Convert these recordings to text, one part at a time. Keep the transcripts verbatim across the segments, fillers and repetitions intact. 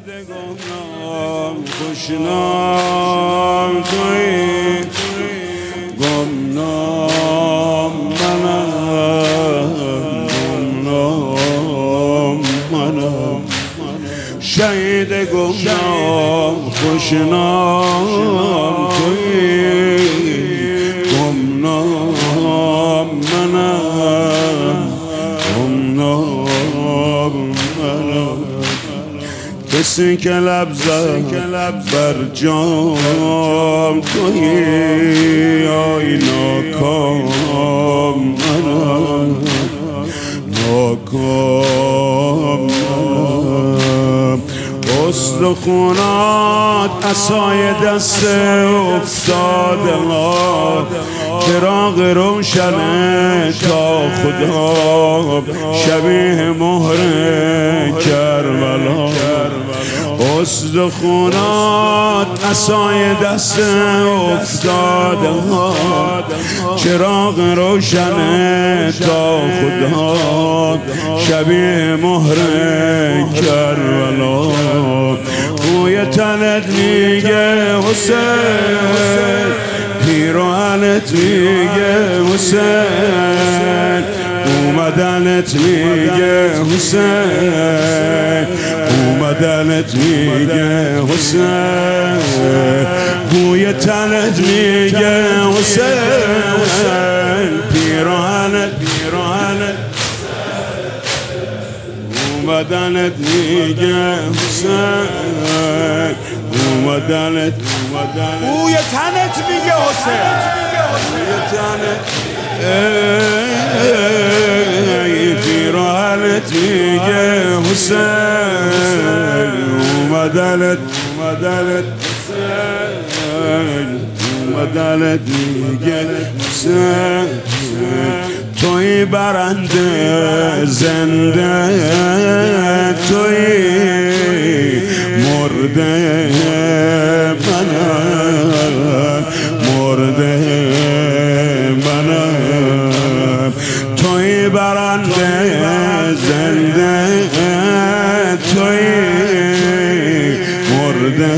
گمنام خوشنام توی گمنام منم گمنام منم شهید گمنام خوشنام توی گمنام منم گمنام منم کسی که لب زد بر جام توی آی ناکام منم ناکام منم استخونات عصای دست افتاده ها چراغ روشنه تا خدا شبیه مهر کربلا استخونات عصای دست افتاده ها چراغ روشنه تا خدا شبیه مهر کربلا بوی تنت میگه حسین پیراهنت میگه حسین اومدنت میگه حسین اومدنت میگه حسین بوی تنت میگه حسین پیراهنت پیراهنت اومدنت میگه حسین اومدنت اومدنت بوی تنت میگه حسین بوی تنت پیراهنت میگه حسین اومدنت اومدنت حسین اومدنت میگه حسین توی برنده زنده توی مرده منم مرده منم توی برنده زنده توی مرده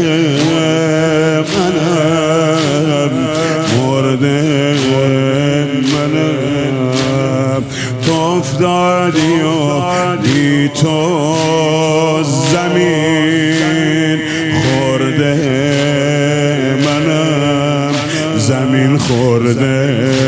منم مرده منم تو افتادی و بی تو زمین خورده منم زمین خورده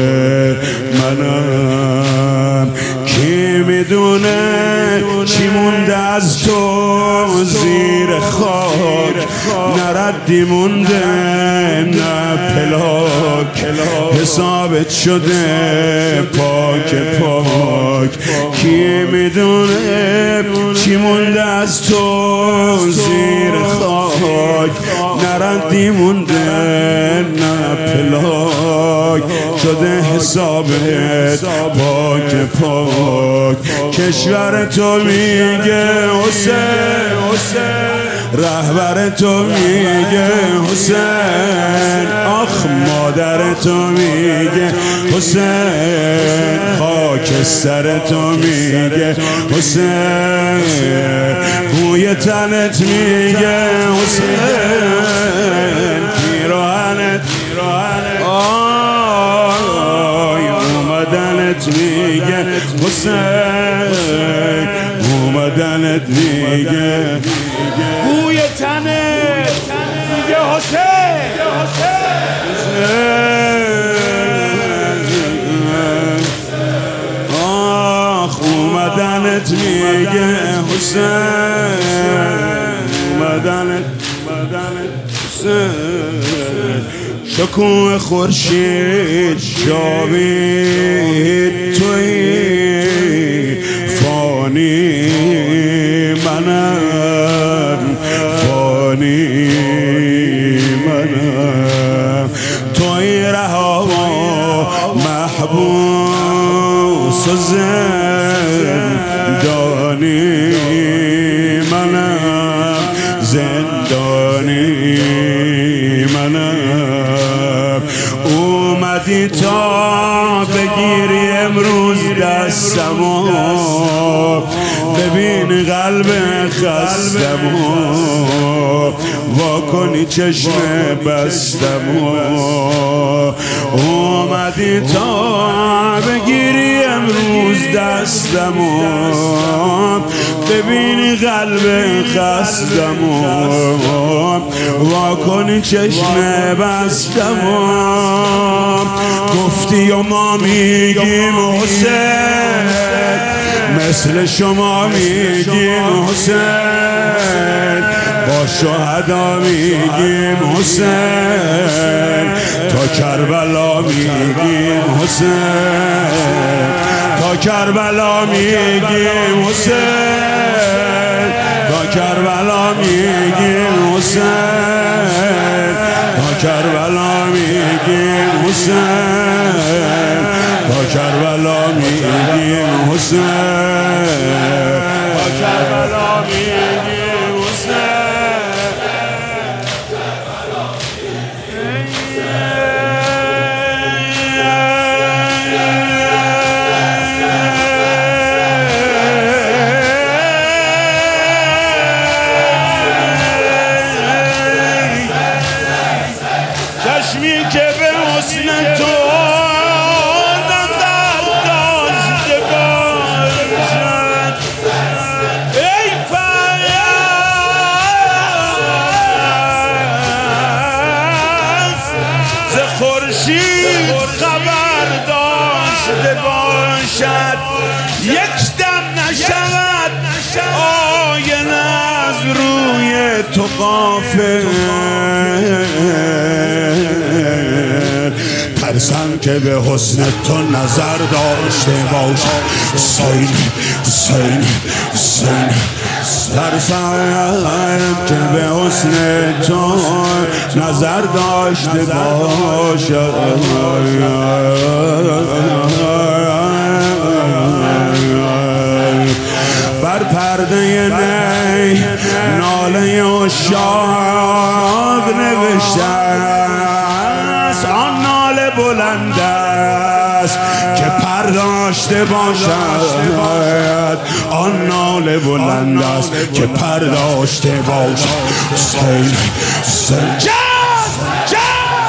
منم کی میدونه چی مونده از تو زیر خاک نردی مونده نه پلاک حسابت شده پاک پاک کی میدونه چی مونده از تو زیر خاک نردی مونده نه پلاک شده حسابت پاک پاک کشور تو میگه حسین رهبر تو میگه حسین آخ مادر تو میگه حسین خاکستر تو میگه حسین بوی تنت میگه حسین پیراهنت آی اومدنت میگه حسین اومدنت میگه بوی تنت میگه حسین آخ اومدنت میگه حسین اومدنت حسین شکوه خورشید جاوید توی فانی منم فانی منم توی رها و محبوس و زندانی منم زندانی منم اومدی تا بگیری امروز دستمو ببین قلب خستم و وا کنی چشم بستم و اومدی تا بگیری امروز دستم و ببینی قلب خستم و وا کنی چشم بستم و گفتی و ما میگیم حسین مثل شما میگیم حسین با شهدا میگیم حسین تا کربلا میگیم حسین تا کربلا میگیم حسین تا کربلا میگیم حسین تا کربلا میگیم حسین تا کربلا میگیم حسین تا کربلا میگیم حسین چشمی که به حسن تو نظر داشته باشد ای فیض ز خورشید خبر داشته باشد یک دم نشود آینه از روی تو غافل ترسم که به حسن تو نظر داشته باشم حسین حسین حسین ترسم که به حسن تو نظر داشته باشم بر پرده نی ناله عشاق نوشته است آن ناله بلند است که پرداشته باشد آن ناله بلند است که پرداشته باشد حسین حسین جان جان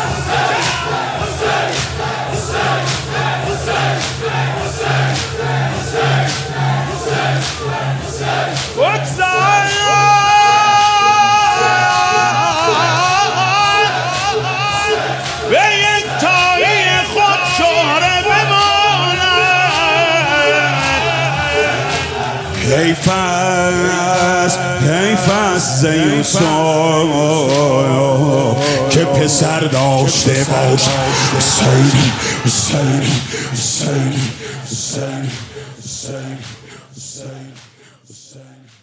حیف است حیف است ز یوسف که پسر داشته باشد حسین حسین حسین حسین حسین حسین حسین